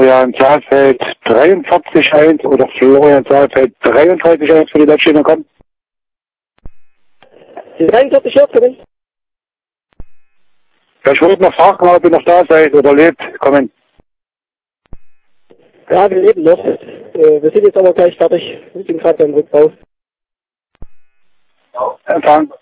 Florian Saalfeld 43-1 oder Florian Saalfeld 33-1 für die Leitstehenden kommen? Die 43 hört kommen. Ja, ich wollte noch fragen, ob ihr noch da seid oder lebt. Kommen. Ja, wir leben noch. Wir sind jetzt aber gleich fertig. Wir sind gerade beim Rückbau. Empfang.